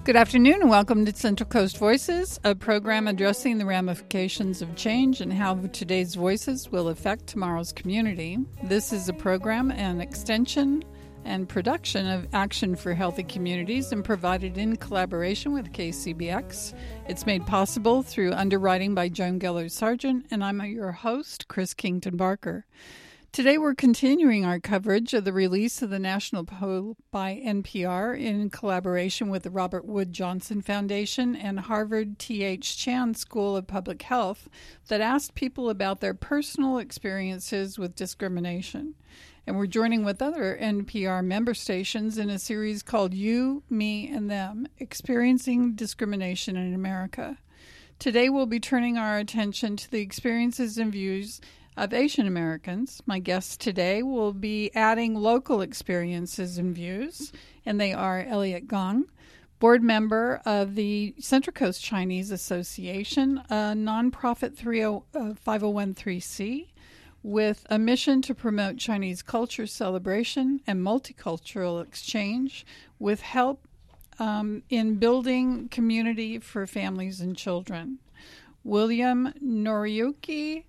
Good afternoon and welcome to Central Coast Voices, a program addressing the ramifications of change and how today's voices will affect tomorrow's community. This is a program and extension and production of Action for Healthy Communities and provided in collaboration with KCBX. It's made possible through underwriting by Joan Geller Sargent, and I'm your host, Chris Kington Barker. Today we're continuing our coverage of the release of the National Poll by NPR in collaboration with the Robert Wood Johnson Foundation and Harvard T.H. Chan School of Public Health that asked people about their personal experiences with discrimination. And we're joining with other NPR member stations in a series called You, Me, and Them, Experiencing Discrimination in America. Today we'll be turning our attention to the experiences and views of Asian Americans. My guests today will be adding local experiences and views, and they are Elliot Gong, board member of the Central Coast Chinese Association, a nonprofit 501(c) with a mission to promote Chinese culture celebration and multicultural exchange with help in building community for families and children. William Noriyuki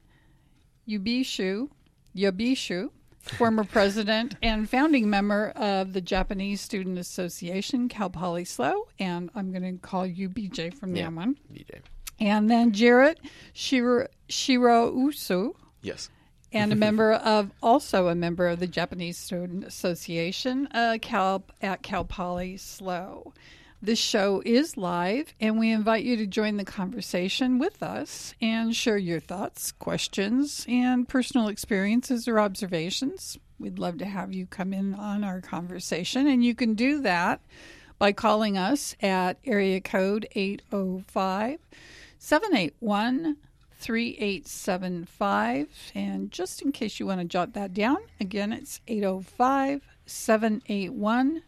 Yobishu, former president and founding member of the Japanese Student Association, Cal Poly SLO, and I'm going to call you BJ from now on. BJ. And then Jarrett Shirausu. Yes. And also a member of the Japanese Student Association at Cal Poly SLO. This show is live, and we invite you to join the conversation with us and share your thoughts, questions, and personal experiences or observations. We'd love to have you come in on our conversation, and you can do that by calling us at area code 805-781-3875. And just in case you want to jot that down, again, it's 805-781-3875.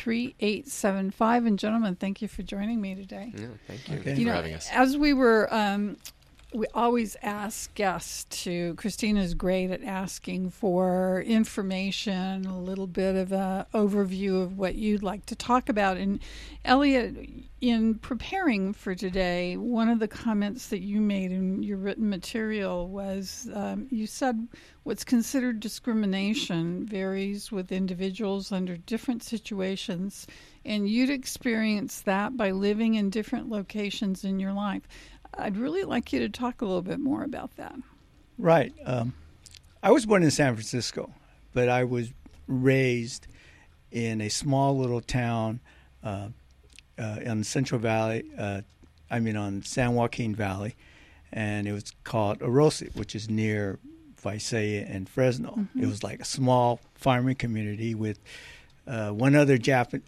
And gentlemen, thank you for joining me today. Yeah, thank you for having us. As we were, we always ask guests to, Christina's great at asking for information, a little bit of an overview of what you'd like to talk about. And Elliot, in preparing for today, one of the comments that you made in your written material was you said what's considered discrimination varies with individuals under different situations, and you'd experienced that by living in different locations in your life. I'd really like you to talk a little bit more about that. Right. I was born in San Francisco, but I was raised in a small little town in Central Valley, on San Joaquin Valley, and it was called Orosi, which is near Visalia and Fresno. Mm-hmm. It was like a small farming community with one other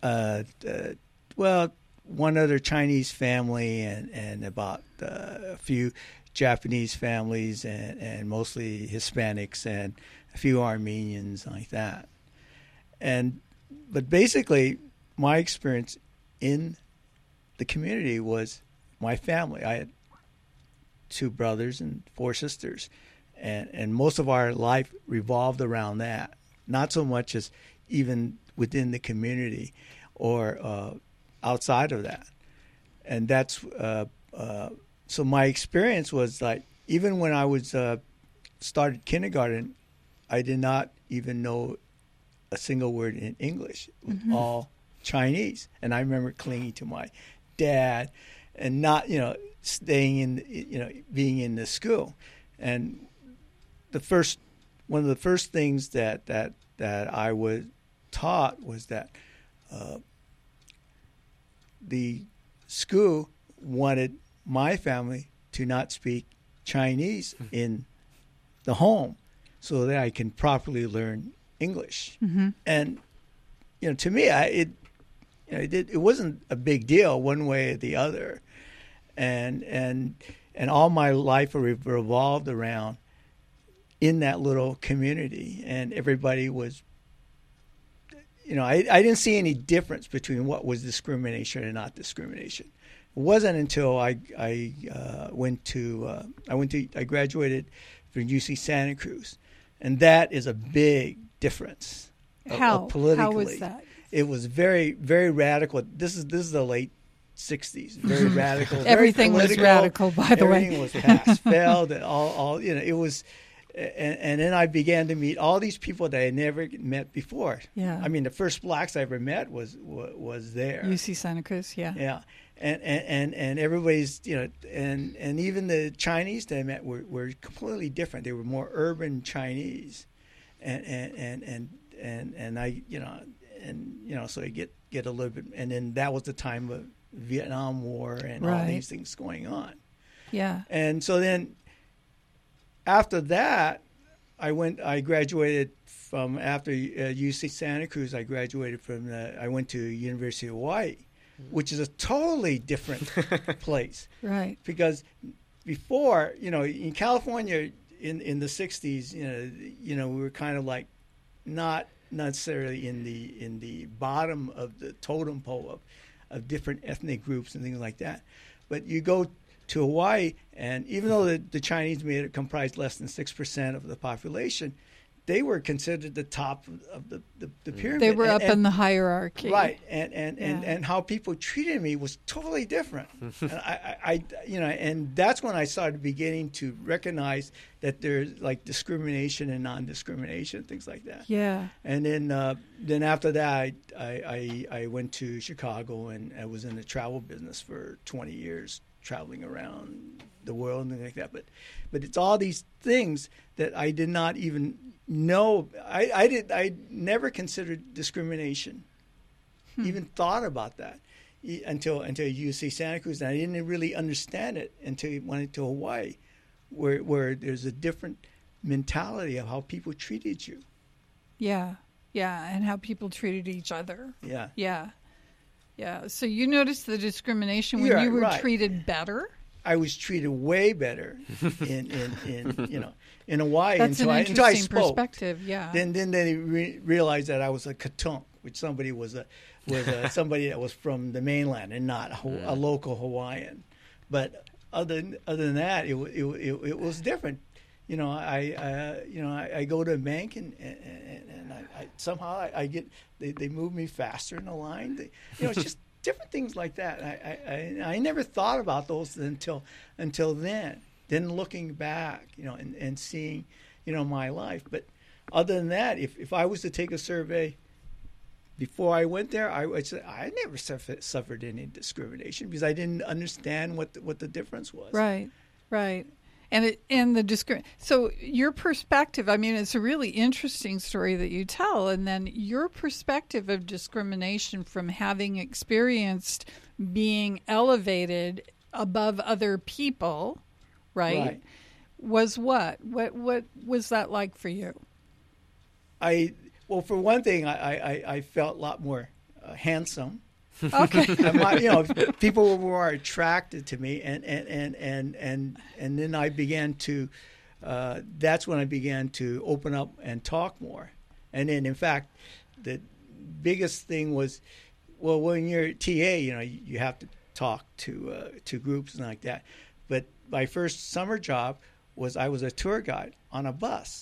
one other Chinese family and about a few Japanese families and mostly Hispanics and a few Armenians like that. But basically, my experience in the community was my family. I had 2 brothers and 4 sisters, and most of our life revolved around that, not so much as even within the community or outside of that. And that's so my experience was like, even when I was started kindergarten, I did not even know a single word in English. It was all Chinese. And I remember clinging to my dad and not, staying in, being in the school. And one of the first things that I was taught was that the school wanted my family to not speak Chinese in the home so that I can properly learn English. Mm-hmm. And, to me, it wasn't a big deal one way or the other. And all my life revolved around in that little community, and everybody was, I didn't see any difference between what was discrimination and not discrimination. It wasn't until I graduated from UC Santa Cruz, and that is a big difference. How? Politically. How was that? It was very, very radical. This is the late '60s, very radical. Everything very was radical, by the way. Everything was pass fail. That all it was. And then I began to meet all these people that I never met before. Yeah. I mean, the first blacks I ever met was there. UC Santa Cruz, yeah. Yeah. And everybody's, and even the Chinese that I met were completely different. They were more urban Chinese. And I, so you get a little bit, and then that was the time of Vietnam War and all these things going on. Yeah. And so then, after that, I graduated from, after UC Santa Cruz, I went to University of Hawaii, which is a totally different place. Right. Because before, in California in the 60s, we were kind of like not necessarily in the bottom of the totem pole of different ethnic groups and things like that. But you go to Hawaii, and even though the Chinese comprised less than 6% of the population, they were considered the top of the pyramid. They were up in the hierarchy, right? And how people treated me was totally different. And and that's when I started beginning to recognize that there's like discrimination and non-discrimination, things like that. Yeah. And then after that, I went to Chicago, and I was in the travel business for 20 years. Traveling around the world and things like that, but it's all these things that I did not even know. I never considered discrimination, even thought about that until UC Santa Cruz, and I didn't really understand it until I went to Hawaii, where there's a different mentality of how people treated you. Yeah, and how people treated each other. Yeah. Yeah, so you noticed the discrimination when you were treated better? I was treated way better in Hawaii. That's until an interesting I spoke. Perspective, yeah. Then they realized that I was a katunk, which somebody was somebody that was from the mainland and not a local Hawaiian. But other than that, it was different. I go to a bank and I somehow I get they move me faster in the line. It's just different things like that. I never thought about those until then. Then looking back, and seeing, my life. But other than that, if I was to take a survey before I went there, I would say I never suffered any discrimination because I didn't understand what the difference was. Right. So your perspective, I mean, it's a really interesting story that you tell, and then your perspective of discrimination from having experienced being elevated above other people, right? Was what? What was that like for you? Well, for one thing, I felt a lot more handsome. Okay. People were more attracted to me, and then I began to. That's when I began to open up and talk more. And then, in fact, the biggest thing was, well, when you're a TA, you have to talk to groups and like that. But my first summer job was I was a tour guide on a bus.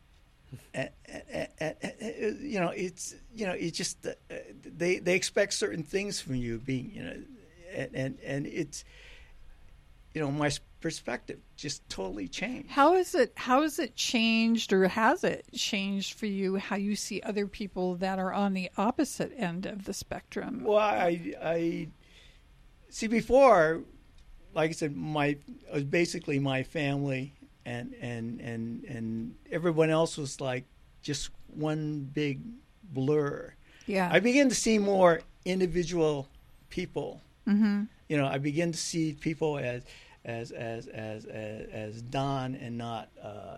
It's just they expect certain things from you being, and it's, my perspective just totally changed. How has it changed, or has it changed for you how you see other people that are on the opposite end of the spectrum? Well, I see before, like I said, it was basically my family. And everyone else was like just one big blur. Yeah. I began to see more individual people. Mm-hmm. I began to see people as Don and not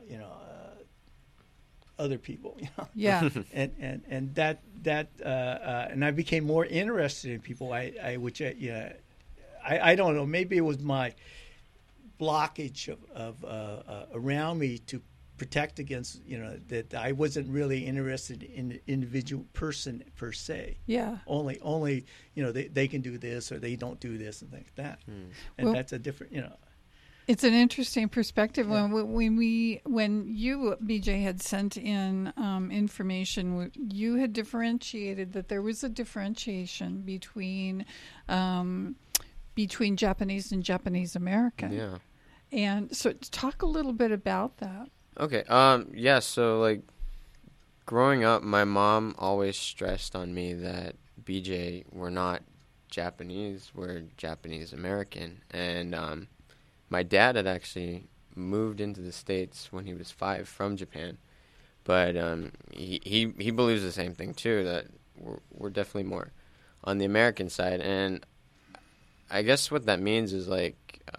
other people. Yeah. and that and I became more interested in people. I don't know. Maybe it was my blockage of around me to protect against, that I wasn't really interested in the individual person per se. Yeah. Only they can do this or they don't do this and things like that. And that's a different, It's an interesting perspective. Yeah. When you, BJ, had sent in information, you had differentiated that there was a differentiation between between Japanese and Japanese American. Yeah. And so talk a little bit about that. Okay. Yeah. So like, growing up, my mom always stressed on me that BJ, we're not Japanese, we're Japanese American, and my dad had actually moved into the States when he was 5 from Japan, but he believes the same thing too, that we're definitely more on the American side, and I guess what that means is like,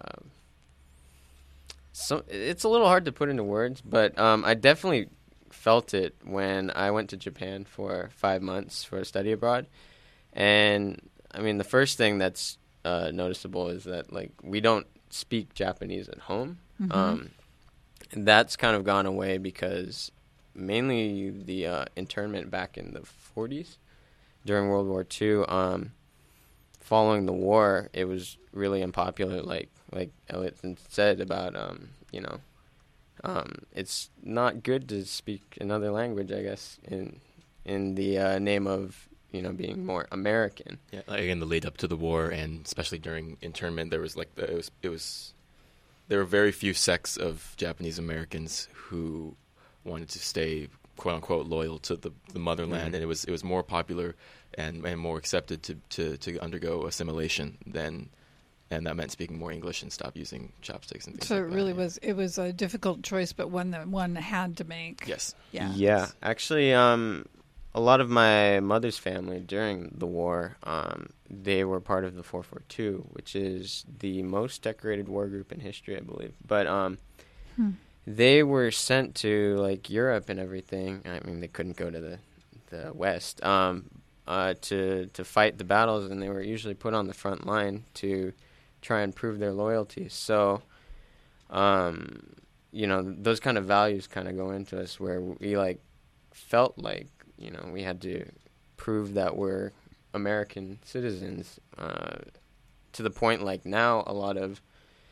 so it's a little hard to put into words, but I definitely felt it when I went to Japan for 5 months for a study abroad, and I mean the first thing that's noticeable is that like we don't speak Japanese at home. And that's kind of gone away because mainly the internment back in the 40s during World War II. Following the war, it was really unpopular. Like Elliot said about it's not good to speak another language, I guess, in the name of being more American. Yeah, like in the lead up to the war, and especially during internment, there was like there were very few sects of Japanese Americans who wanted to stay quote unquote loyal to the motherland, and it was more popular and more accepted to undergo assimilation than, and that meant speaking more English and stop using chopsticks and things. So like it really that. it was a difficult choice, but one that one had to make. Yes. Yeah. Actually, a lot of my mother's family during the war, they were part of the 442, which is the most decorated war group in history, I believe. But they were sent to like Europe and everything. I mean, they couldn't go to the West to fight the battles, and they were usually put on the front line to try and prove their loyalty. So, those kind of values kind of go into us, where we like felt like we had to prove that we're American citizens, to the point like now a lot of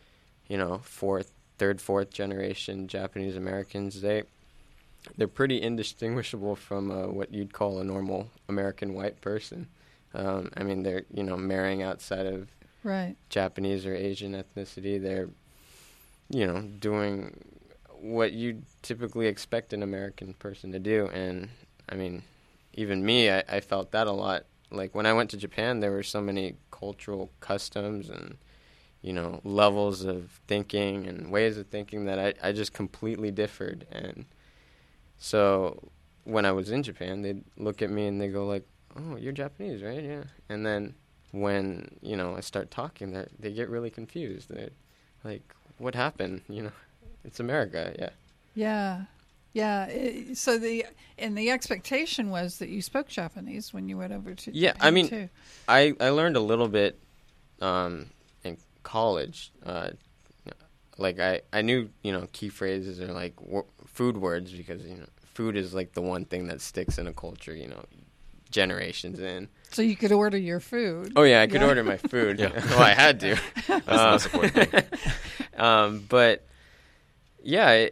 third, fourth generation Japanese Americans, they're pretty indistinguishable from what you'd call a normal American white person. I mean, they're marrying outside of Japanese or Asian ethnicity. They're doing what you'd typically expect an American person to do. And I mean, even me, I felt that a lot. Like when I went to Japan, there were so many cultural customs and levels of thinking and ways of thinking that I just completely differed. And so when I was in Japan, they'd look at me and they go like, "Oh, you're Japanese, right?" "Yeah." And then when I start talking, they get really confused. They're like, "What happened? It's America." Yeah. So the expectation was that you spoke Japanese when you went over to Japan. I mean, too. I learned a little bit in college. Like I knew key phrases or like food words, because food is like the one thing that sticks in a culture generations in. So you could order your food. Oh yeah, I could order my food. Yeah. Well, I had to. That's the most important thing. But yeah.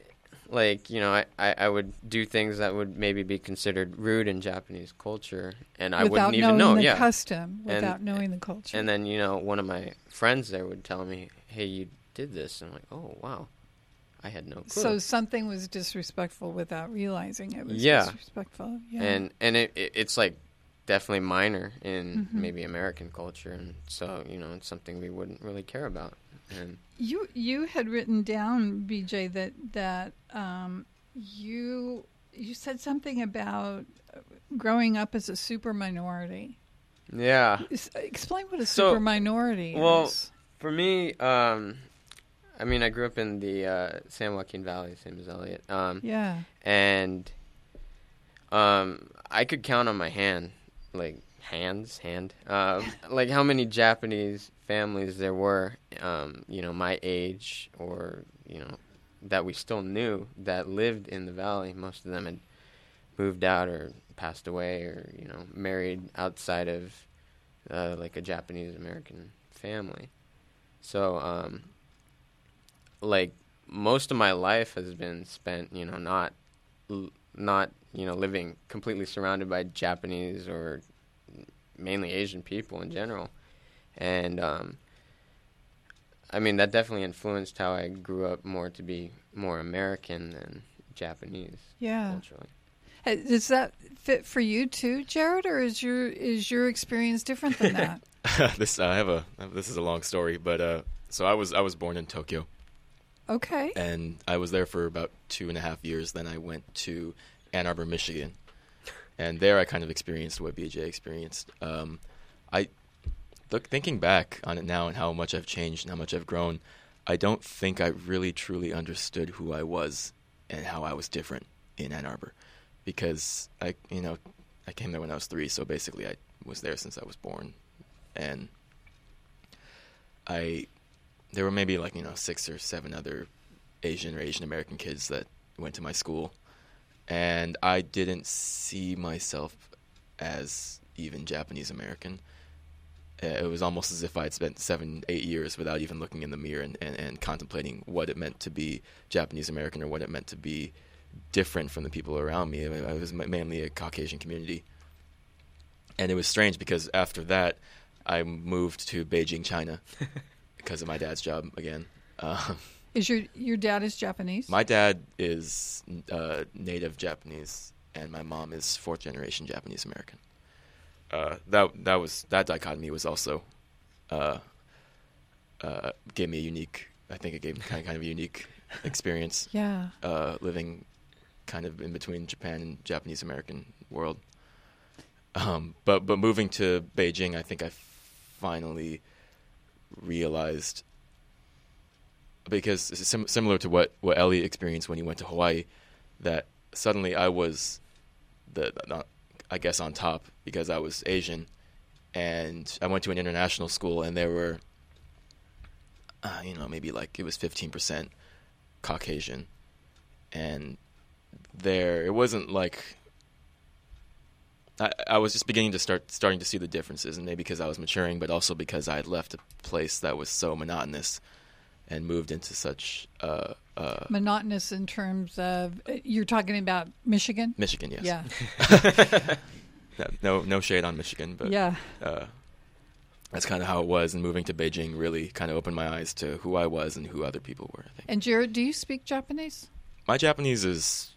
I would do things that would maybe be considered rude in Japanese culture, and I wouldn't even know. Without knowing the custom, without knowing the culture. And then, one of my friends there would tell me, "Hey, you did this." And I'm like, "Oh, wow. I had no clue." So something was disrespectful without realizing it was disrespectful. Yeah. And it's like definitely minor in maybe American culture, and so, it's something we wouldn't really care about. And you had written down, BJ, that you said something about growing up as a super minority. Yeah. Explain what a super minority is. Well, for me, I mean, I grew up in the San Joaquin Valley, same as Elliot. And I could count on my hand, like like how many Japanese families there were, my age or, that we still knew that lived in the valley. Most of them had moved out or passed away or, married outside of like a Japanese American family. So, like most of my life has been spent, not living completely surrounded by Japanese or mainly Asian people in general. And I mean, that definitely influenced how I grew up more to be more American than Japanese. Yeah. Culturally. Does that fit for you too, Jared, or is your experience different than that? This is a long story, but so I was born in Tokyo. Okay. And I was there for about 2.5 years. Then I went to Ann Arbor, Michigan, and there I kind of experienced what BJ experienced. Thinking back on it now and how much I've changed and how much I've grown, I don't think I really truly understood who I was and how I was different in Ann Arbor, because I came there when I was 3, so basically I was there since I was born, and there were maybe 6 or 7 other Asian or Asian American kids that went to my school, and I didn't see myself as even Japanese American. It was almost as if I had spent 7-8 years without even looking in the mirror and contemplating what it meant to be Japanese American or what it meant to be different from the people around me. I was mainly a Caucasian community. And it was strange because after that, I moved to Beijing, China, because of my dad's job again. Is your dad is Japanese? My dad is native Japanese, and my mom is 4th generation Japanese American. That dichotomy was also gave me a unique. I think it gave me kind of a unique experience. Yeah. Living kind of in between Japan and Japanese American world. But moving to Beijing, I think I finally realized, because similar to what Ellie experienced when he went to Hawaii, that suddenly I was I guess on top because I was Asian, and I went to an international school, and there were, maybe it was 15% Caucasian, and it wasn't like I was just beginning to starting to see the differences, and maybe because I was maturing, but also because I had left a place that was so monotonous and moved into such monotonous in terms of, you're talking about Michigan? Michigan, yes. Yeah. No shade on Michigan, but yeah. That's kind of how it was, and moving to Beijing really kind of opened my eyes to who I was and who other people were, I think. And Jared, do you speak Japanese? My Japanese is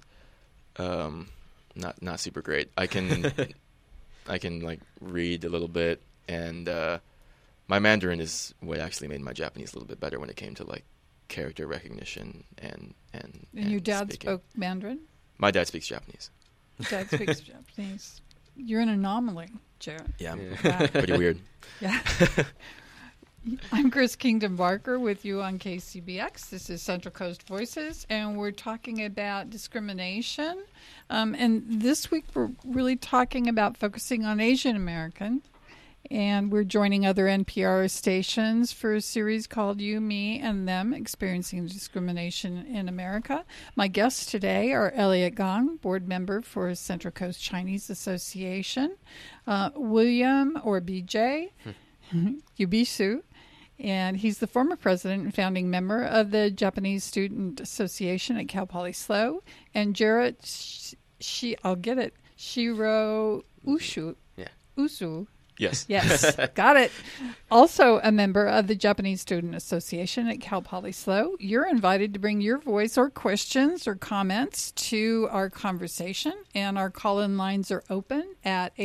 not super great. I can read a little bit, and my Mandarin is what actually made my Japanese a little bit better when it came to character recognition and your dad speaking. spoke Mandarin? My dad speaks Japanese. Your dad speaks Japanese. You're an anomaly, Jared. Yeah, I'm Yeah. pretty weird. Yeah. I'm Chris Kingdom Barker with you on KCBX. This is Central Coast Voices, and we're talking about discrimination. And this week we're really talking about focusing on Asian American. And we're joining other NPR stations for a series called You, Me, and Them, Experiencing Discrimination in America. My guests today are Elliot Gong, board member for Central Coast Chinese Association, William, or BJ, Yubisu, and he's the former president and founding member of the Japanese Student Association at Cal Poly SLO, and Jarrett, I'll get it, Shiro Usu. Yeah. Usu. Yes. Yes, got it. Also a member of the Japanese Student Association at Cal Poly SLO. You're invited to bring your voice or questions or comments to our conversation, and our call-in lines are open at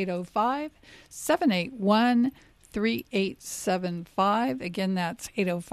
805-781-3875. Again, that's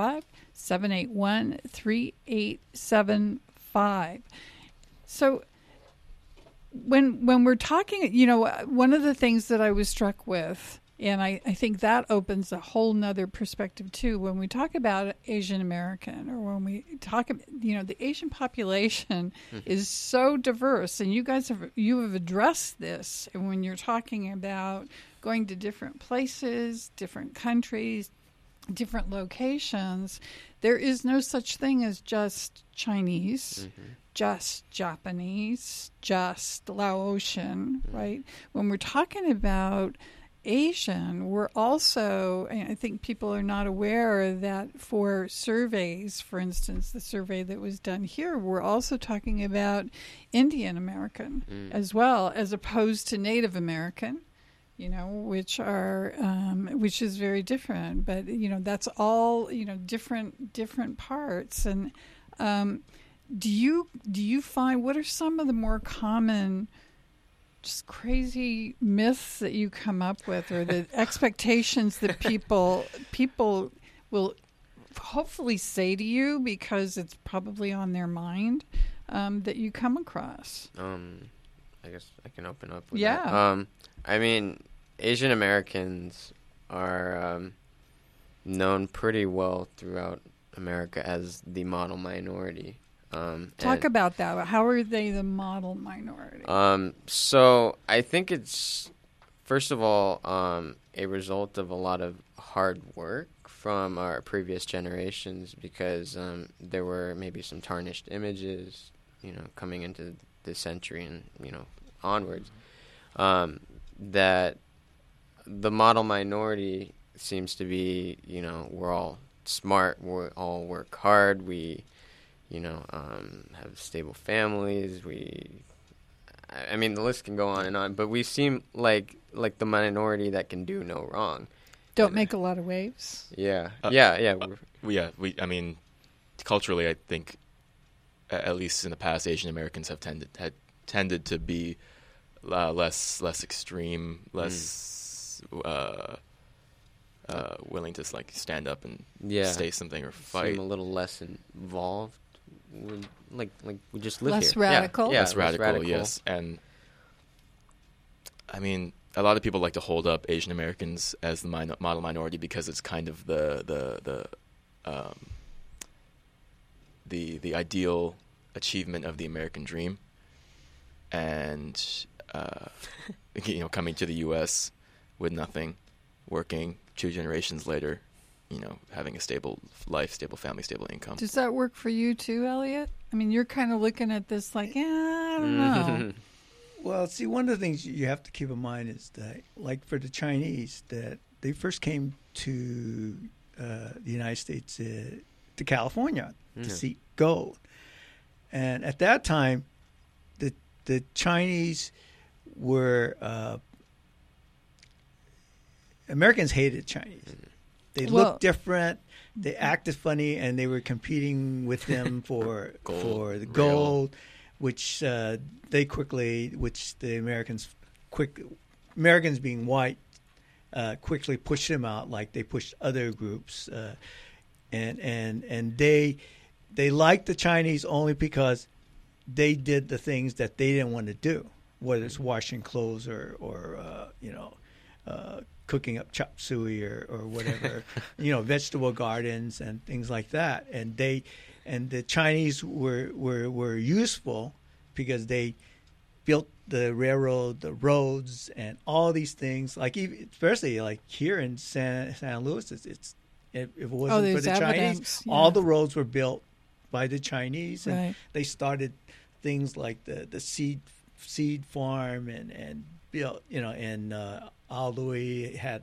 805-781-3875. So when we're talking, one of the things that I was struck with, and I think that opens a whole nother perspective too, when we talk about Asian American, or when we talk, the Asian population is so diverse, and you have addressed this, and when you're talking about going to different places, different countries, different locations, there is no such thing as just Chinese, just Japanese, just Laotian, right? When we're talking about Asian, we're also, I think people are not aware that for surveys, for instance, the survey that was done here, we're also talking about Indian American as well, as opposed to Native American, which is very different. But that's all different parts. And do you find, what are some of the more common, just crazy myths that you come up with, or the expectations that people will hopefully say to you because it's probably on their mind, that you come across? I guess I can open up with Yeah. that. I mean, Asian Americans are known pretty well throughout America as the model minority. Talk about that. How are they the model minority? So I think it's, first of all, a result of a lot of hard work from our previous generations, because there were maybe some tarnished images, coming into this century and, onwards, that the model minority seems to be, we're all smart, we all work hard, we, have stable families, I mean, the list can go on and on, but we seem like the minority that can do no wrong. Don't make a lot of waves. Yeah. I mean, culturally, I think, at least in the past, Asian Americans had tended to be less extreme, less willing to stand up and say something or fight. Seem a little less involved. Like we just live less here. Radical. Yeah, less radical. Yes, and I mean, a lot of people like to hold up Asian Americans as the model minority because it's kind of the ideal achievement of the American dream, and coming to the U.S. with nothing, working 2 generations later, having a stable life, stable family, stable income. Does that work for you too, Elliot? I mean, you're kind of looking at this like, I don't know. Well, see, one of the things you have to keep in mind is that, like for the Chinese, that they first came to the United States, to California, to seek gold. And at that time, the Chinese were Americans hated Chinese. They looked different. They acted funny, and they were competing with them for the gold, which the Americans being white, quickly pushed them out, like they pushed other groups, and they liked the Chinese only because they did the things that they didn't want to do, whether it's washing clothes or cooking up chop suey or whatever, vegetable gardens and things like that. And the Chinese were useful because they built the railroad, the roads, and all these things. Like especially like here in San Luis, if it wasn't for the Chinese, all the roads were built by the Chinese, and they started things like the seed farm and built, and Al Louis had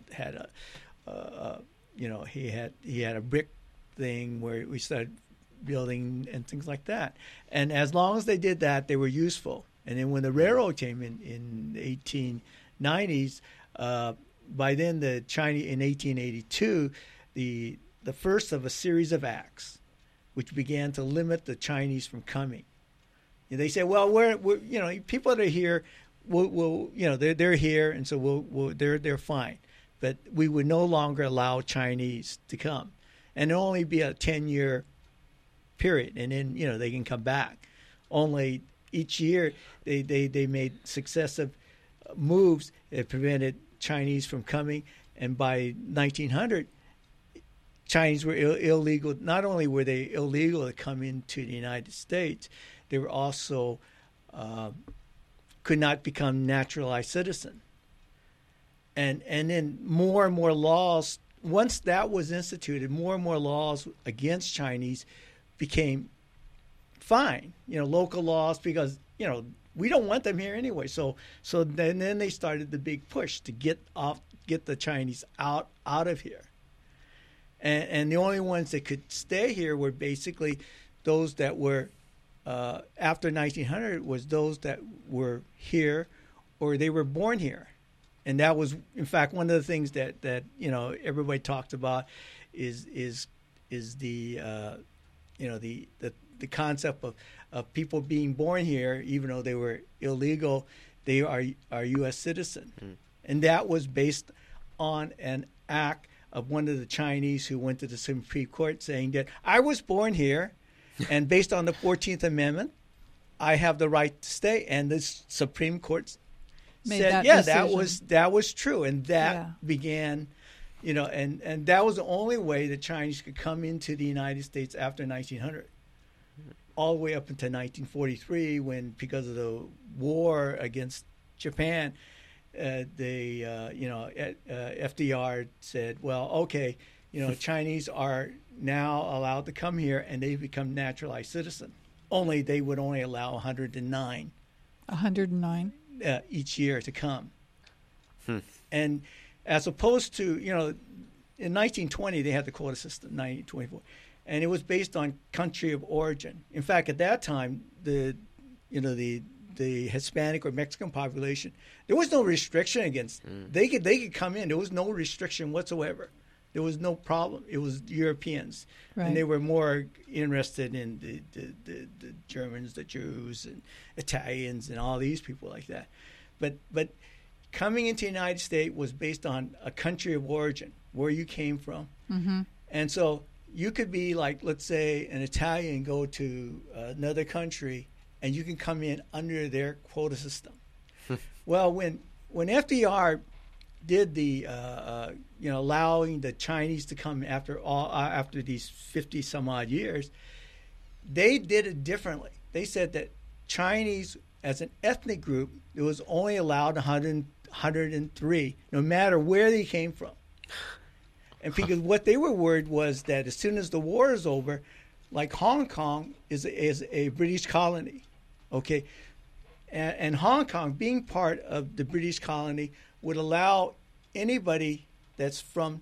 he had a brick thing where we started building and things like that. And as long as they did that, they were useful. And then when the railroad came in the 1890s, by then the Chinese, in 1882, the first of a series of acts which began to limit the Chinese from coming. And they said, well, we're people that are here, they're here, and so they're fine. But we would no longer allow Chinese to come, and it'll only be a 10-year period, and then they can come back. Only each year they made successive moves that prevented Chinese from coming, and by 1900, Chinese were illegal. Not only were they illegal to come into the United States, they were also could not become naturalized citizen. And then more and more laws, once that was instituted, more and more laws against Chinese became fine, local laws, because, we don't want them here anyway. So then they started the big push to get the Chinese out of here. And the only ones that could stay here were basically those that were, after 1900, was those that were here or they were born here. And that was, in fact, one of the things that everybody talked about is the the concept of people being born here, even though they were illegal, they are U.S. citizen. And that was based on an act of one of the Chinese who went to the Supreme Court saying that I was born here, and based on the 14th Amendment, I have the right to stay. And the Supreme Court said, that was true. And that began, and that was the only way the Chinese could come into the United States after 1900. All the way up until 1943, when, because of the war against Japan, FDR said, well, okay, Chinese are now allowed to come here, and they become naturalized citizens. Only they would only allow 109. 109 each year to come. And as opposed to, in 1920 they had the quota system, 1924, and it was based on country of origin. In fact, at that time, the Hispanic or Mexican population, there was no restriction against. They could come in. There was no restriction whatsoever. There was no problem. It was Europeans, and they were more interested in the Germans, the Jews, and Italians, and all these people like that. But coming into the United States was based on a country of origin, where you came from, and so you could be like, let's say, an Italian, go to another country, and you can come in under their quota system. Well, when FDR did the allowing the Chinese to come after these 50 some odd years, they did it differently. They said that Chinese as an ethnic group, it was only allowed 103, no matter where they came from. And because what they were worried was that as soon as the war is over, like Hong Kong is a British colony, okay, and Hong Kong being part of the British colony would allow anybody that's from,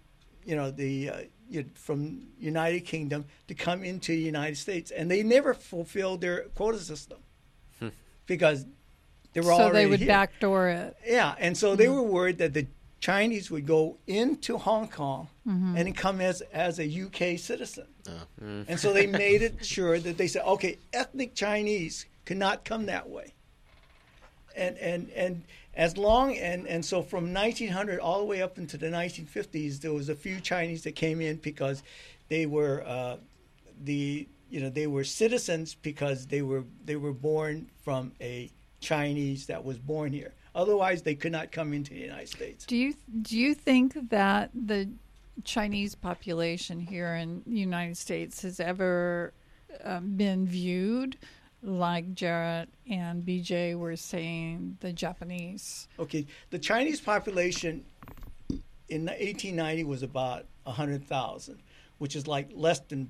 from United Kingdom to come into the United States, and they never fulfilled their quota system because they were already so they would here. Backdoor it. Yeah, and so they were worried that the Chinese would go into Hong Kong and come as a UK citizen. And so they made it sure that they said, okay, ethnic Chinese cannot come that way. And as long and so from 1900 all the way up into the 1950s, there was a few Chinese that came in because they were they were citizens because they were born from a Chinese that was born here. Otherwise, they could not come into the United States. Do you think that the Chinese population here in the United States has ever been viewed like Jarrett and BJ were saying the Japanese? Okay, the Chinese population in 1890 was about 100,000, which is like less than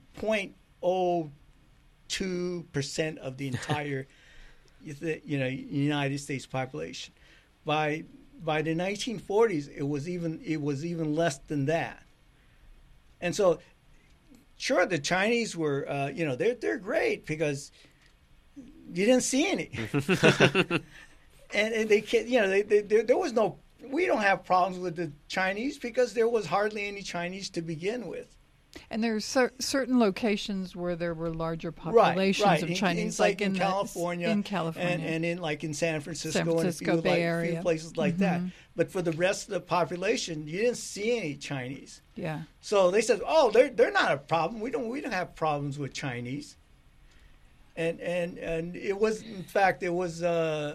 0.02% of the entire United States population. By the 1940s, it was even less than that. And so, sure, the Chinese were they're great because you didn't see any, and they there was no. We don't have problems with the Chinese because there was hardly any Chinese to begin with. And there are certain locations where there were larger populations of Chinese, like in California, and in San Francisco, and a few places like that. But for the rest of the population, you didn't see any Chinese. Yeah. So they said, "Oh, they're not a problem. We don't have problems with Chinese." And it was, in fact, it was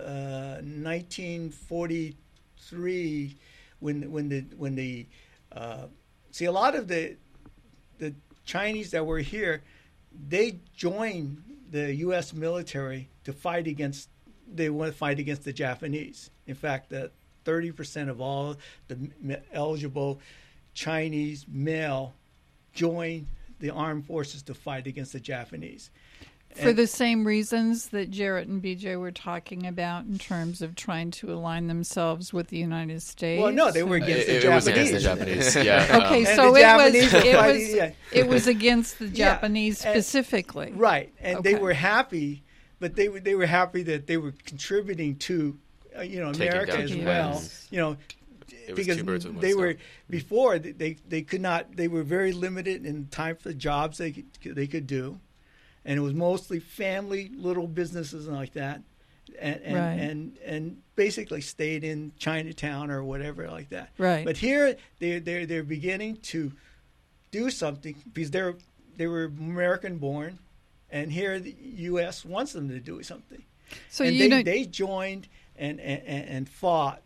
1943 when the see, a lot of the Chinese that were here, they joined the U.S. military to fight against. They want to fight against the Japanese. In fact, 30% of all the eligible Chinese male joined the armed forces to fight against the Japanese. For the same reasons that Jarrett and BJ were talking about in terms of trying to align themselves with the United States. Well, no, they were against the Japanese. It was against the Japanese, yeah. Okay, so it was against the Japanese specifically. Right, and they were happy, but they were happy that they were contributing to, America as well. It was because two birds with one they stone. were before they could not. They were very limited in types of jobs they could do, and it was mostly family little businesses and like that, and basically stayed in Chinatown or whatever like that. Right. But here they're beginning to do something because they were American born, and here the U.S. wants them to do something. So and you know, they joined and fought,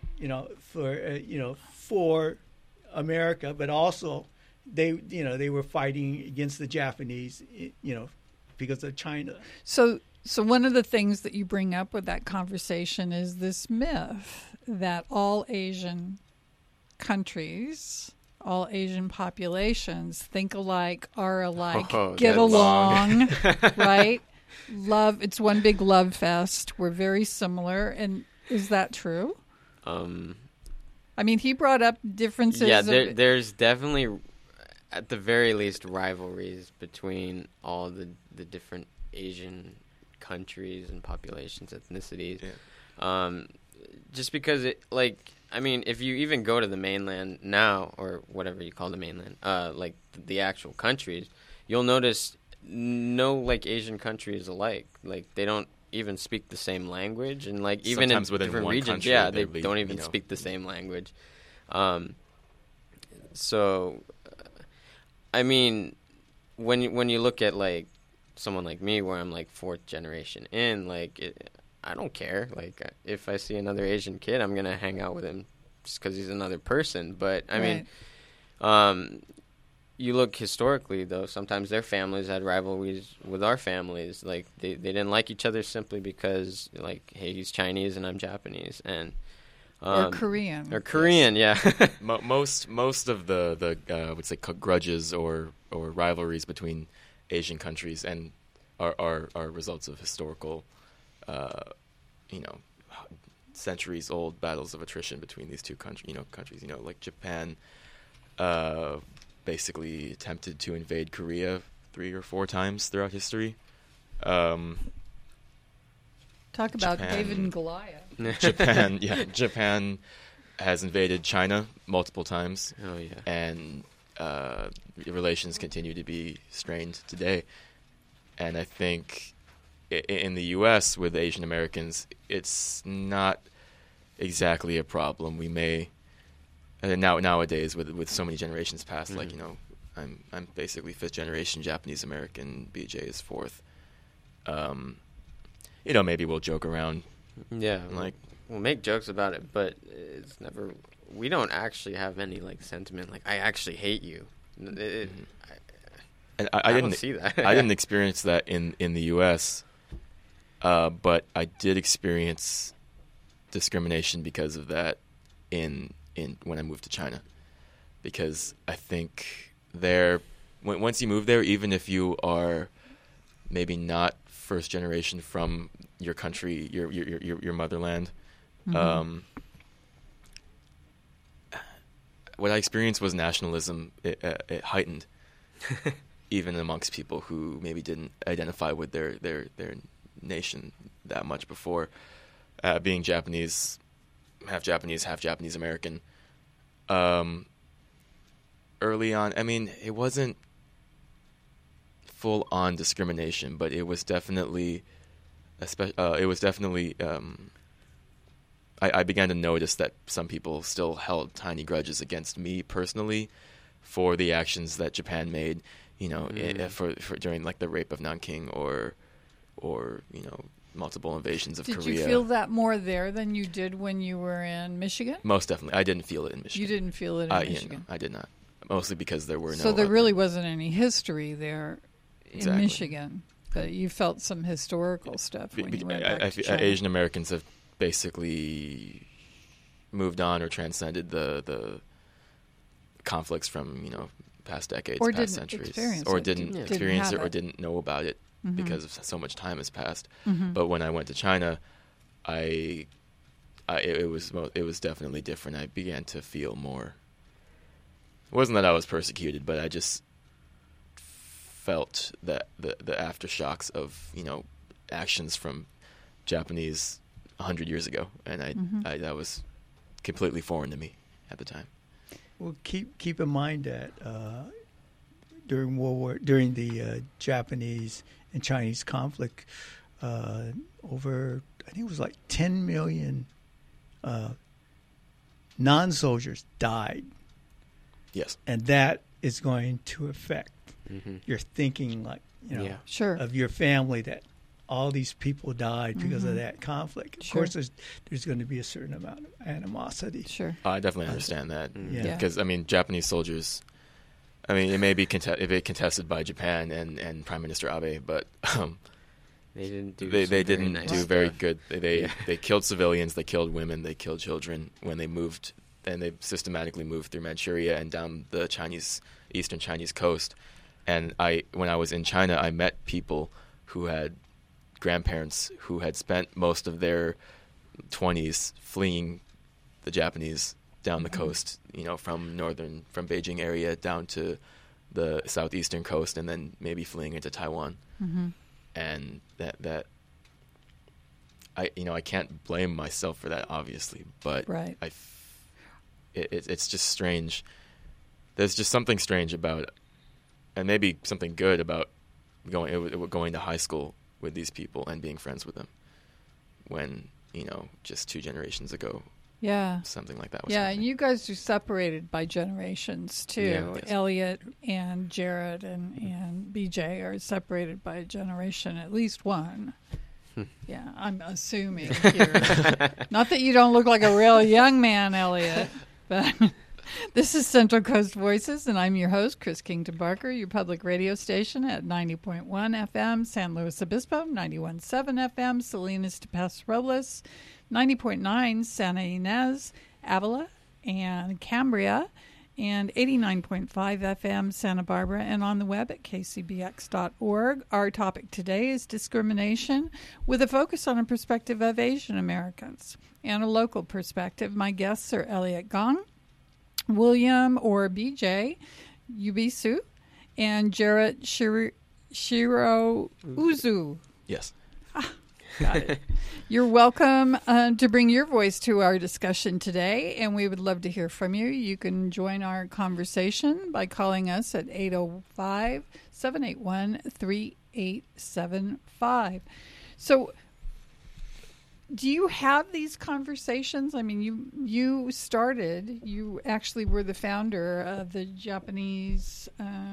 for America, but also they were fighting against the Japanese, because of China. So one of the things that you bring up with that conversation is this myth that all Asian countries, all Asian populations think alike, are alike, get along, right? Love, it's one big love fest. We're very similar. And is that true? I mean, he brought up differences. Yeah, there's definitely, at the very least, rivalries between all the different Asian countries and populations, ethnicities. Yeah. Just because if you even go to the mainland now, or whatever you call the mainland, like the actual countries, you'll notice no Asian country is alike. Like they don't even speak the same language, and even sometimes in within different one regions, country, yeah, they don't even speak the same language. So, I mean, when you look at someone like me, where I'm fourth generation in, I don't care. If I see another Asian kid, I'm gonna hang out with him just because he's another person. But I mean, you look historically, though, sometimes their families had rivalries with our families. They didn't like each other simply because, hey, he's Chinese and I'm Japanese. And or Korean. Or Korean, yes. Yeah. most of the I would say grudges or rivalries between Asian countries and are results of historical, centuries-old battles of attrition between these two countries. Japan basically attempted to invade Korea 3 or 4 times throughout history. Talk about David and Goliath. Japan has invaded China multiple times. Oh yeah, and relations continue to be strained today. And I think in the U.S. with Asian Americans, it's not exactly a problem. We may nowadays with so many generations past, I'm basically 5th generation Japanese American. BJ is 4th. Maybe we'll joke around. Yeah, we'll make jokes about it, but it's never. We don't actually have any sentiment. I actually hate you. I didn't see that. I didn't experience that in the U.S., but I did experience discrimination because of that in when I moved to China, because I think once you move there, even if you are maybe not first generation from your country, your motherland, what I experienced was nationalism. It heightened, even amongst people who maybe didn't identify with their nation that much before. Being Japanese, half Japanese American. Early on, I mean, it wasn't full-on discrimination, but it was definitely, I began to notice that some people still held tiny grudges against me personally for the actions that Japan made, for during the rape of Nanking or multiple invasions of Korea. Did you feel that more there than you did when you were in Michigan? Most definitely. I didn't feel it in Michigan. You didn't feel it in Michigan? I did not. Mostly because there were no... So there really wasn't any history there in Exactly. Michigan, but you felt some historical stuff when you went back to China. Asian Americans have basically moved on or transcended the conflicts from, past decades, or past didn't centuries. Experience or it. didn't experience it or didn't know about it because of so much time has passed. But when I went to China, it was definitely different. I began to feel more. It wasn't that I was persecuted, but I just felt that the aftershocks of actions from Japanese 100 years ago, and I that was completely foreign to me. at the time. Well, keep in mind that during the Japanese and Chinese conflict, over I think it was like 10 million non-soldiers died. Yes. And that is going to affect your thinking, like, Sure. of your family, that all these people died because of that conflict. Of course, there's going to be a certain amount of animosity. Sure. I definitely understand that. Yeah. Because, I mean, Japanese soldiers, I mean, it may be contested by Japan and Prime Minister Abe, but they didn't do they didn't nice do stuff. very good. They killed civilians, they killed women, they killed children when they moved, and they systematically moved through Manchuria and down the eastern Chinese coast. And when I was in China, I met people who had grandparents who had spent most of their 20s fleeing the Japanese down the coast, from Beijing area down to the southeastern coast, and then maybe fleeing into Taiwan. And that I can't blame myself for that, obviously, but Right. It's just strange. There's just something strange about, and maybe something good about going to high school with these people and being friends with them when, just 2 generations ago, Yeah. something like that was Yeah, happening. and you guys are separated by generations too. Yeah. Yes. Elliot and Jared and BJ are separated by a generation, at least one. Yeah, I'm assuming here. Not that you don't look like a real young man, Elliot, but this is Central Coast Voices, and I'm your host, Chris Kington Barker, your public radio station at 90.1 FM, San Luis Obispo, 91.7 FM, Salinas de Paso Robles, 90.9 Santa Ynez, Avila, and Cambria, and 89.5 FM Santa Barbara, and on the web at kcbx.org. Our topic today is discrimination, with a focus on a perspective of Asian Americans and a local perspective. My guests are Elliot Gong, William or BJ Ubisu, and Jarrett Shiro Uzu. Yes. Got it. You're welcome to bring your voice to our discussion today, and we would love to hear from you. You can join our conversation by calling us at 805-781-3875. So, do you have these conversations? I mean, you actually were the founder of the Japanese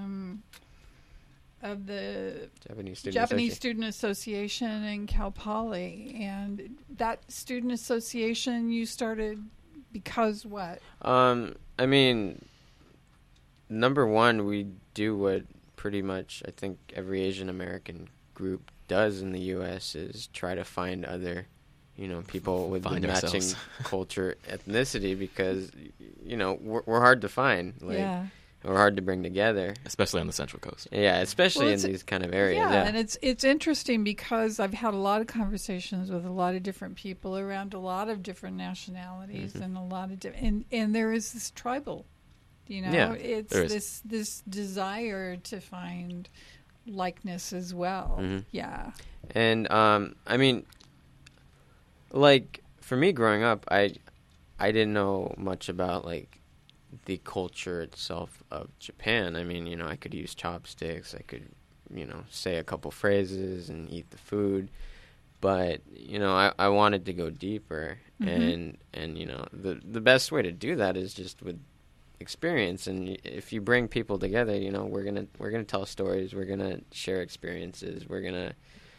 Japanese Student Association in Cal Poly, and that student association you started because what? I mean, number one, we do what pretty much I think every Asian American group does in the U.S. is try to find other, people with the matching culture, ethnicity, because, we're hard to find. We're hard to bring together, Especially on the Central Coast. Yeah, especially in these kind of areas. Yeah, and it's interesting because I've had a lot of conversations with a lot of different people around a lot of different nationalities and a lot of and there is this tribal, it's this desire to find likeness as well. Yeah, and I mean, like for me growing up, I didn't know much about the culture itself of Japan. I mean, I could use chopsticks. I could, say a couple phrases and eat the food. But, I wanted to go deeper. And the best way to do that is just with experience. And if you bring people together, we're gonna tell stories. We're gonna share experiences. We're gonna,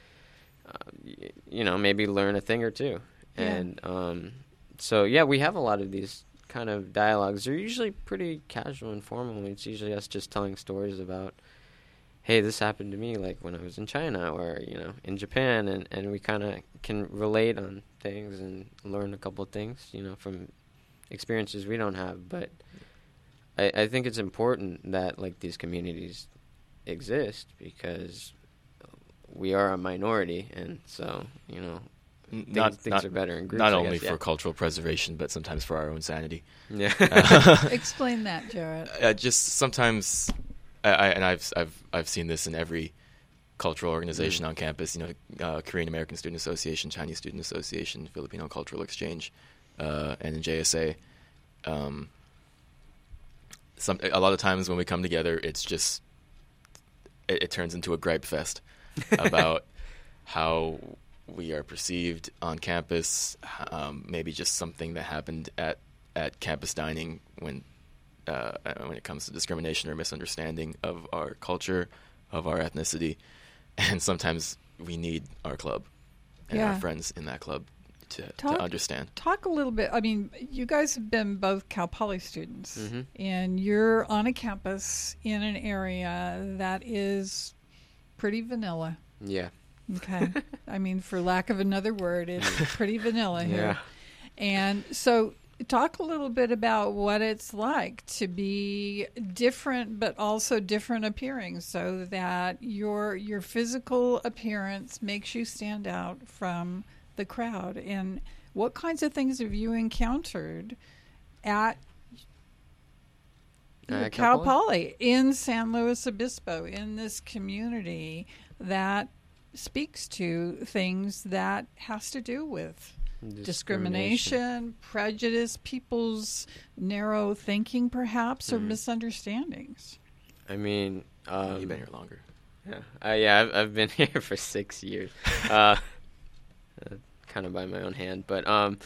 maybe learn a thing or two. Yeah. And so, yeah, we have a lot of these kind of dialogues. They're usually pretty casual and formal. It's usually us just telling stories about, hey, this happened to me when I was in China or in Japan, and we kind of can relate on things and learn a couple of things from experiences we don't have. But I think it's important that these communities exist because we are a minority, and so things are better in groups. Not only for cultural preservation, but sometimes for our own sanity. Yeah. Explain that, Jarrett. Just sometimes, I've seen this in every cultural organization on campus. Korean American Student Association, Chinese Student Association, Filipino Cultural Exchange, and in JSA. a lot of times when we come together, it's just it turns into a gripe fest about how we are perceived on campus, maybe just something that happened at campus dining when it comes to discrimination or misunderstanding of our culture, of our ethnicity. And sometimes we need our club and our friends in that club to understand. Talk a little bit. I mean, you guys have been both Cal Poly students, Mm-hmm. and you're on a campus in an area that is pretty vanilla. Yeah. Okay. I mean, for lack of another word, it's pretty vanilla here. Yeah. And so talk a little bit about what it's like to be different, but also different appearing, so that your physical appearance makes you stand out from the crowd. And what kinds of things have you encountered at Cal Poly in San Luis Obispo, in this community that speaks to things that has to do with discrimination, prejudice, people's narrow thinking, perhaps, or misunderstandings? I mean, You've been here longer. Yeah. I've been here for 6 years, kind of by my own hand. But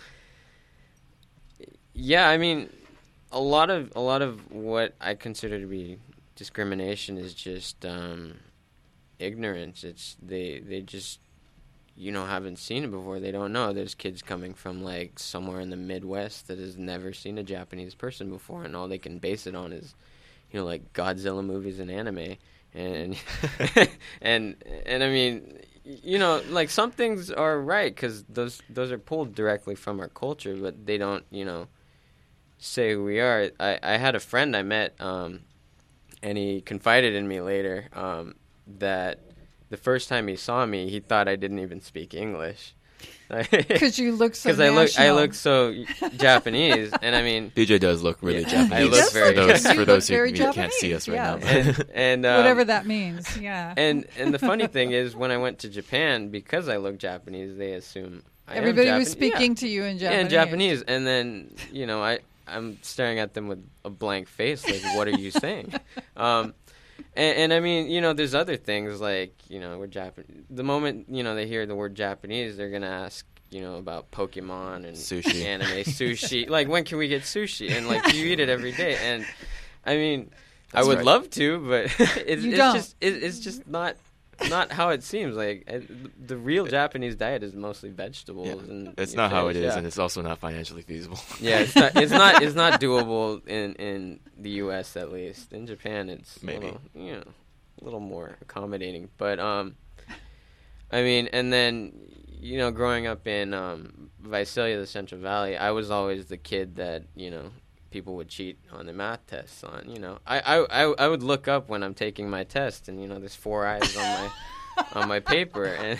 yeah, I mean, a lot of what I consider to be discrimination is just ignorance. It's they just haven't seen it before. They don't know. There's kids coming from like somewhere in the Midwest that has never seen a Japanese person before, and all they can base it on is like Godzilla movies and anime. And and I mean, like some things are right because those are pulled directly from our culture, but they don't say who we are. I had a friend I met, and he confided in me later that the first time he saw me, he thought I didn't even speak English. Because you look so Because I look so Japanese, and I mean, BJ does look really Japanese. I look very for those who Japanese, can't see us right now. and whatever that means, yeah. And the funny thing is, when I went to Japan, because I look Japanese, they assume everybody was speaking to you in Japanese. Yeah, in Japanese, and then I'm staring at them with a blank face, like, what are you saying? And I mean, there's other things like, we're Japanese. The moment, they hear the word Japanese, they're going to ask, about Pokemon and sushi, anime, sushi. Like, when can we get sushi? And, like, do you eat it every day? And, I mean, That's I would right. love to, but it's just not how it seems. Like, the real Japanese diet is mostly vegetables. Yeah. And it's not how it is, yeah. and it's also not financially feasible. Yeah, it's not doable in the U.S. at least. In Japan, it's Maybe a little more accommodating. But I mean, and then growing up in Visalia, the Central Valley, I was always the kid that people would cheat on the math tests on. I would look up when I'm taking my test, and there's 4 eyes on my paper, and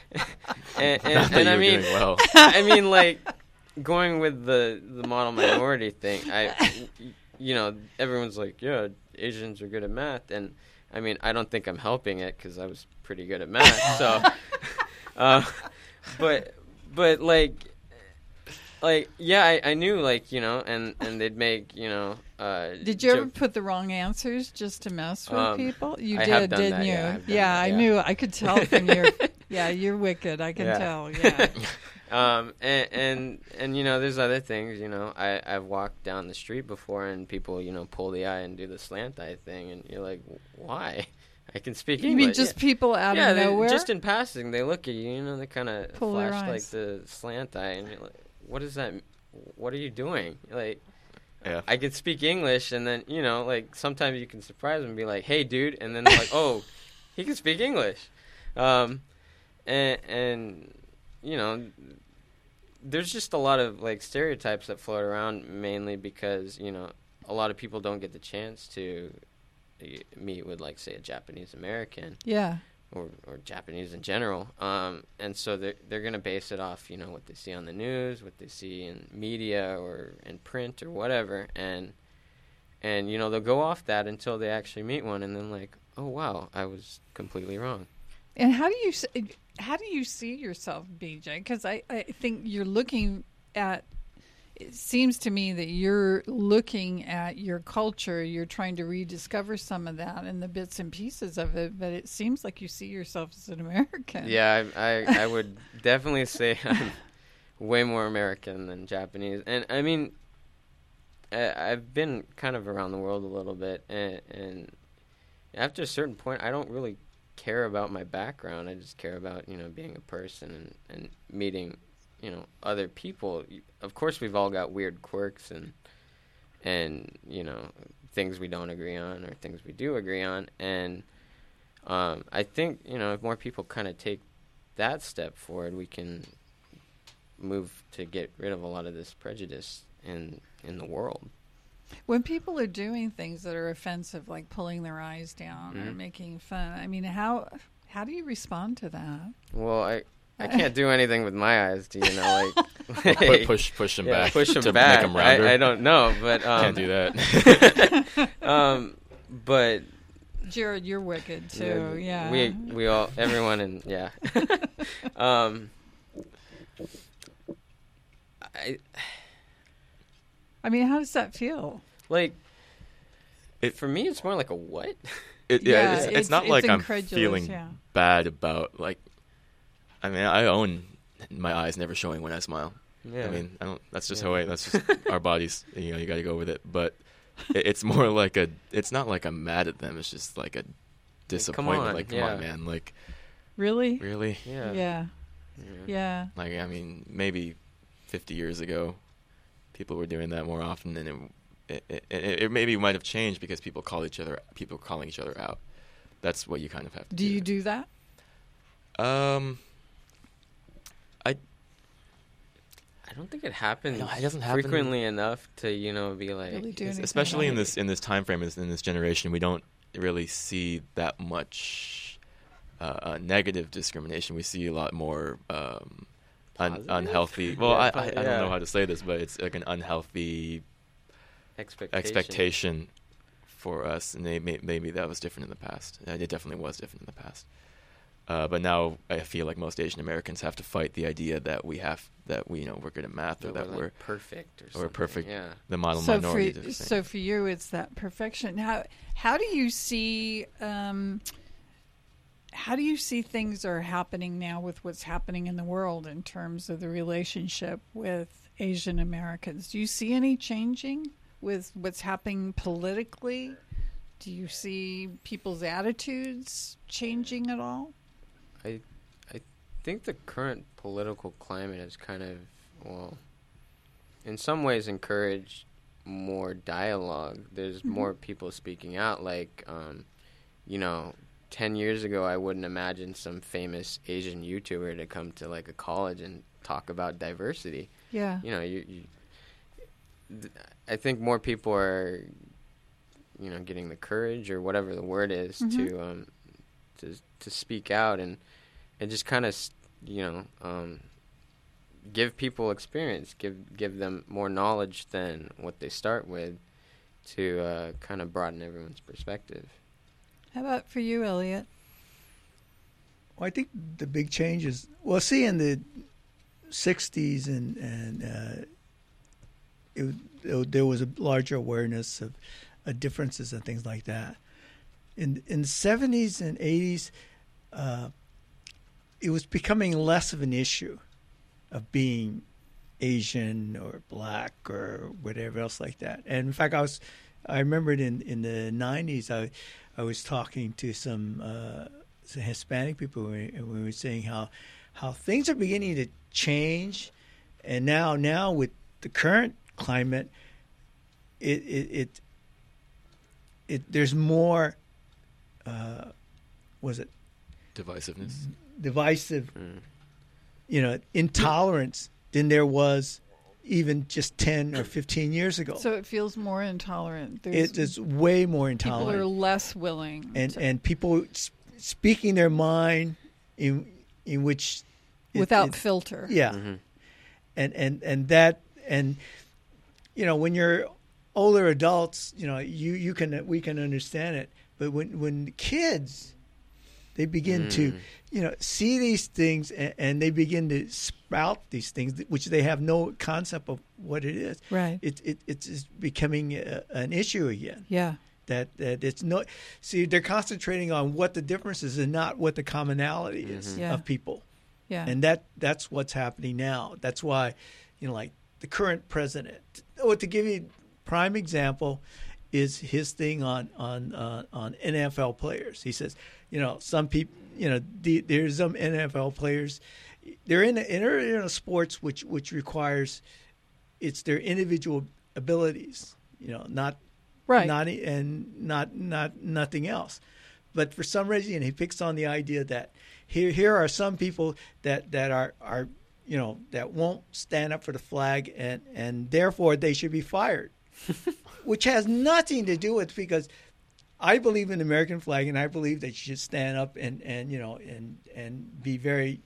I mean, doing well. I mean, like, going with the model minority thing, everyone's like, yeah, Asians are good at math, and I mean, I don't think I'm helping it because I was pretty good at math, so, but like, yeah, I knew, like, and they'd make, Did you ever put the wrong answers just to mess with people? You I did, have done didn't that, you? yeah, I've done Yeah, that, I yeah. knew. I could tell from your. Yeah, you're wicked. I can tell. Yeah. And there's other things. I've walked down the street before, and people, pull the eye and do the slant eye thing, and you're like, why? I can speak English. You mean just people out of nowhere? Just in passing, they look at you, they kind of Pull their flash like eyes. the slant eye, and you're like, what is that? What are you doing? Like, Yeah. I can speak English, and then, like, sometimes you can surprise them and be like, hey, dude, and then they're like, oh, he can speak English. And there's just a lot of, like, stereotypes that float around, mainly because, a lot of people don't get the chance to meet with, like, say, a Japanese American. Yeah. Or Japanese in general, and so they're going to base it off, what they see on the news, what they see in media or in print or whatever, and they'll go off that until they actually meet one, and then like, oh wow, I was completely wrong. And how do you see yourself, BJ? Because I think you're looking at it seems to me that you're looking at your culture, you're trying to rediscover some of that and the bits and pieces of it, but it seems like you see yourself as an American. Yeah, I would definitely say I'm way more American than Japanese. And I mean, I've been kind of around the world a little bit, and after a certain point, I don't really care about my background. I just care about, you know, being a person and meeting, you know, other people. Of course, we've all got weird quirks and you know, things we don't agree on or things we do agree on. And I think, you know, if more people kind of take that step forward, we can move to get rid of a lot of this prejudice in the world. When people are doing things that are offensive, like pulling their eyes down or making fun, I mean, how do you respond to that? Well, I can't do anything with my eyes, do you know? Like push them back. Push them to back. Make them rounder. I don't know, but Can't do that. But Jared, you're wicked too. Yeah. We all, everyone, and yeah. I mean, how does that feel? Like, for me, it's more like a what? It's not like I'm incredulous, feeling bad about, like, I mean, I own my eyes never showing when I smile. Yeah. I mean, that's just that's just our bodies. You know, you got to go with it. But it's more like it's not like I'm mad at them. It's just like a disappointment. Like, come on, man. Like, really? Yeah. Yeah. Like, I mean, maybe 50 years ago, people were doing that more often, and it maybe might have changed because people calling each other out. That's what you kind of have to do. Do you do that? I don't think it happens it doesn't happen frequently enough to, you know, be like, Really do anything especially about in this time frame, in this generation, we don't really see that much negative discrimination. We see a lot more unhealthy. Well, I don't know how to say this, but it's like an unhealthy expectation for us, and maybe that was different in the past. It definitely was different in the past. But now I feel like most Asian Americans have to fight the idea that we're good at math, or that we're perfect, or we're perfect. Yeah. The model minority. So for you, it's that perfection. How do you see things are happening now with what's happening in the world in terms of the relationship with Asian Americans? Do you see any changing with what's happening politically? Do you see people's attitudes changing at all? I think the current political climate has kind of, well, in some ways encouraged more dialogue. There's more people speaking out. Like, you know, 10 years ago, I wouldn't imagine some famous Asian YouTuber to come to like a college and talk about diversity. Yeah. You know, I think more people are, you know, getting the courage or whatever the word is to speak out and just kind of, you know, give people experience, give them more knowledge than what they start with, to kind of broaden everyone's perspective. How about for you, Elliot? Well, I think the big changes. Well, see, in the '60s there was a larger awareness of differences and things like that. In the '70s and '80s, it was becoming less of an issue of being Asian or black or whatever else like that. And in fact, I remembered in the '90s, I was talking to some Hispanic people, and we were saying how things are beginning to change, and now with the current climate, there's more divisive, you know, intolerance than there was even just 10 or 15 years ago. So it feels more intolerant. It is way more intolerant. People are less willing. And people speaking their mind in which... without filter. Yeah. And you know, when you're older adults, you know, we can understand it. But when the kids, They begin to, see these things, and they begin to sprout these things, which they have no concept of what it is. Right. It's becoming an issue again. Yeah. That it's no. See, they're concentrating on what the difference is and not what the commonality is of people. Yeah. And that's what's happening now. That's why, like the current president. To give you a prime example, is his thing on NFL players. He says, some people, there's some NFL players, they're in a sports which requires it's their individual abilities, not right, not nothing else. But for some reason, he picks on the idea that here are some people that are that won't stand up for the flag, and therefore they should be fired. Which has nothing to do with, because I believe in the American flag, and I believe that you should stand up and be very,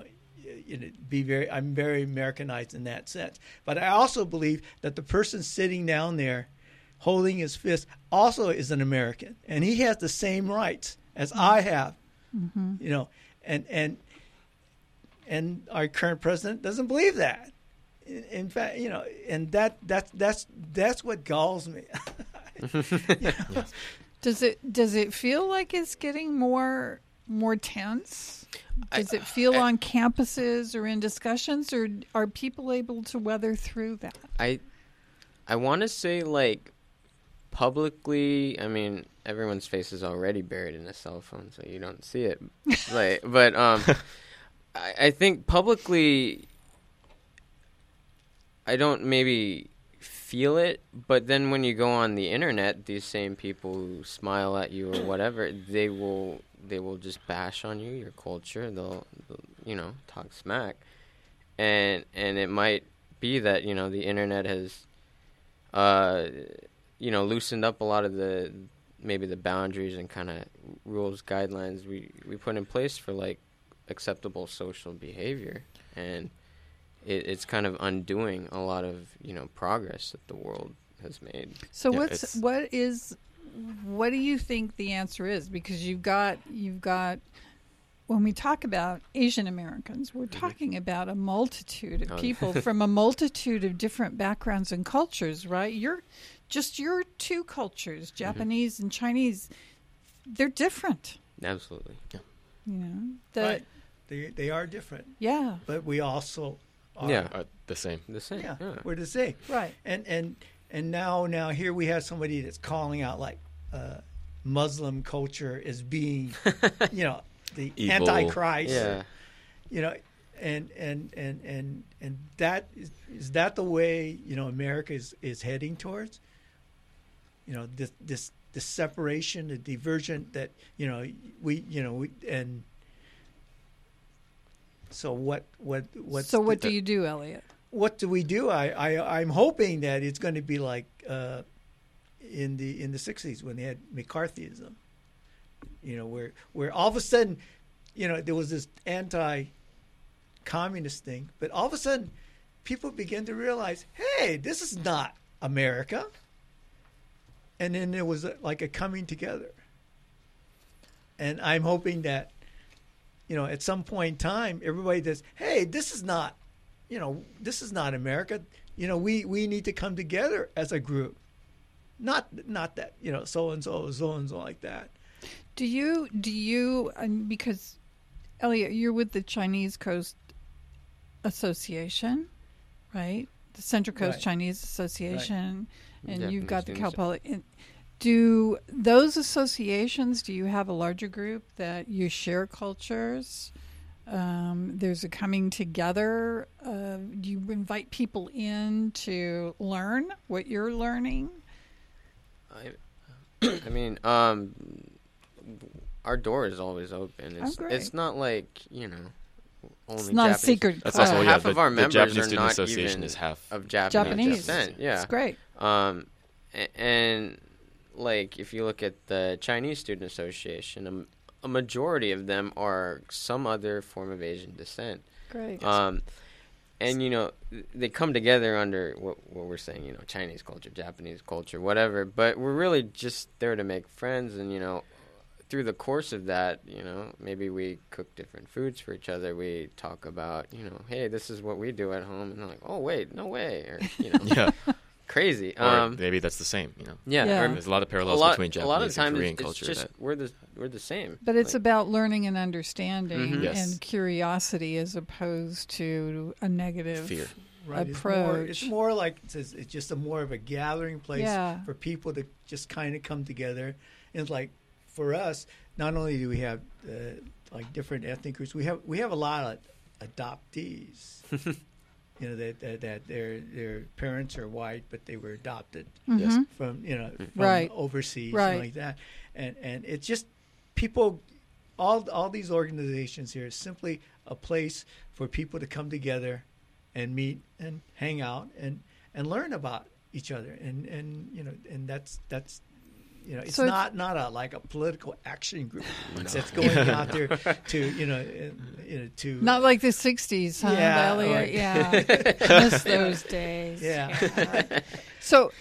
I'm very Americanized in that sense. But I also believe that the person sitting down there holding his fist also is an American, and he has the same rights as I have, and our current president doesn't believe that. In fact, and that's what galls me. Does it feel like it's getting more tense? Does it feel on campuses or in discussions, or are people able to weather through that? I want to say, like, publicly, I mean, everyone's face is already buried in a cell phone, so you don't see it. But I think publicly, I don't maybe feel it, but then when you go on the internet, these same people who smile at you or whatever, they will just bash on you, your culture. They'll talk smack, and it might be that the internet has loosened up a lot of the boundaries and kind of rules, guidelines we put in place for like acceptable social behavior, and it's kind of undoing a lot of progress that the world has made. So what do you think the answer is? Because you've got when we talk about Asian Americans, we're talking about a multitude of people from a multitude of different backgrounds and cultures, right? Your two cultures, Japanese and Chinese, they're different. Absolutely. Yeah. Right. They are different. Yeah. But we also are the same. The same. Yeah. We're the same. Right. And now here we have somebody that's calling out like Muslim culture as being, the evil. Antichrist. Yeah. And that is that the way America is heading towards? This separation, the diversion that we and. So what do you do, Elliot? What do we do? I'm hoping that it's going to be like in the 60s when they had McCarthyism. Where all of a sudden, there was this anti-communist thing, but all of a sudden people begin to realize, hey, this is not America. And then there was like a coming together. And I'm hoping that at some point in time, everybody says, hey, this is not America. We need to come together as a group. Not that, so-and-so like that. Do you, because, Elliot, you're with the Chinese Coast Association, right? The Central Coast Chinese Association, and Japanese you've got the students. Cal Poly. Do those associations, do you have a larger group that you share cultures? There's a coming together. Do you invite people in to learn what you're learning? I mean, our door is always open. It's not like only it's not Japanese. a secret That's club. also half of our members Japanese are Student not Association even is half of Japanese descent. Yeah, It's great. And like if you look at the Chinese Student Association, a majority of them are some other form of Asian descent. Great. And they come together under what we're saying, Chinese culture, Japanese culture, whatever. But we're really just there to make friends and through the course of that, maybe we cook different foods for each other. We talk about, hey, this is what we do at home. And they're like, oh, wait, no way. Or, yeah. Crazy. Or maybe that's the same, Yeah. Yeah. Or there's a lot of parallels between Japanese and Korean culture. It's just, we're the same. But it's about learning and understanding Mhm. Yes. and curiosity as opposed to a negative fear. Right. approach. It's more like it's just more of a gathering place Yeah. for people to just kind of come together. And it's like for us, not only do we have like different ethnic groups, we have a lot of adoptees. That their parents are white, but they were adopted Yes. from Right. overseas Right. and like that. And it's just people. All these organizations here is simply a place for people to come together and meet and hang out and learn about each other and that's it's So not like a political action group that's going out there to to Not like the 60s, huh, Yeah, Elliot? right. Yeah. Miss those days. yeah. So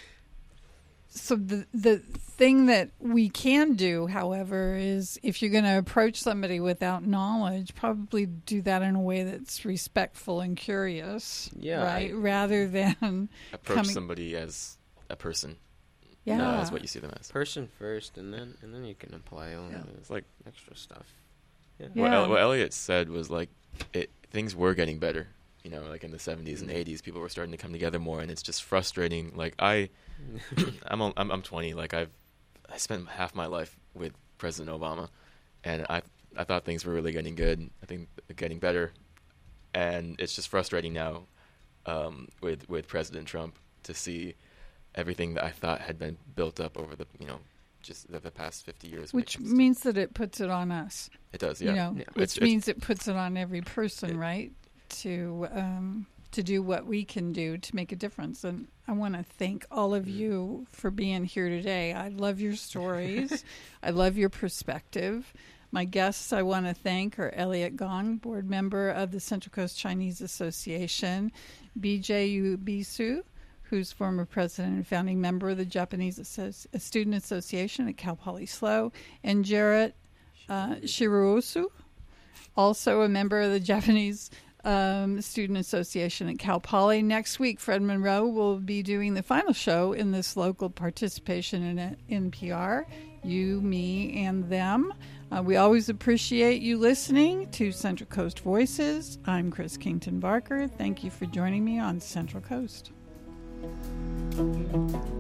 the thing that we can do, however, is if you're going to approach somebody without knowledge, probably do that in a way that's respectful and curious, Yeah, right? Rather than Approach coming- somebody as a person, yeah, not as what you see them as. Person first, and then you can apply all Yeah. the It's like extra stuff. Yeah. what Elliot said was like things were getting better. Like in the 70s and 80s, people were starting to come together more, and it's just frustrating. Like I'm 20. Like I spent half my life with President Obama, and I thought things were really getting good. I think getting better, and it's just frustrating now with President Trump to see everything that I thought had been built up over the just the past 50 years. when it which comes to- means that it puts it on us. it does, yeah. Which means it puts it on every person, right? To do what we can do to make a difference. And I want to thank all of you for being here today. I love your stories. I love your perspective. My guests I want to thank are Elliot Gong, board member of the Central Coast Chinese Association, BJ Ubisu, who's former president and founding member of the Japanese Student Association at Cal Poly SLO, and Jarrett Shirosu, also a member of the Japanese Student Association at Cal Poly. Next week, Fred Monroe will be doing the final show in this local participation in NPR, You, Me, and Them. We always appreciate you listening to Central Coast Voices. I'm Chris Kington Barker. Thank you for joining me on Central Coast.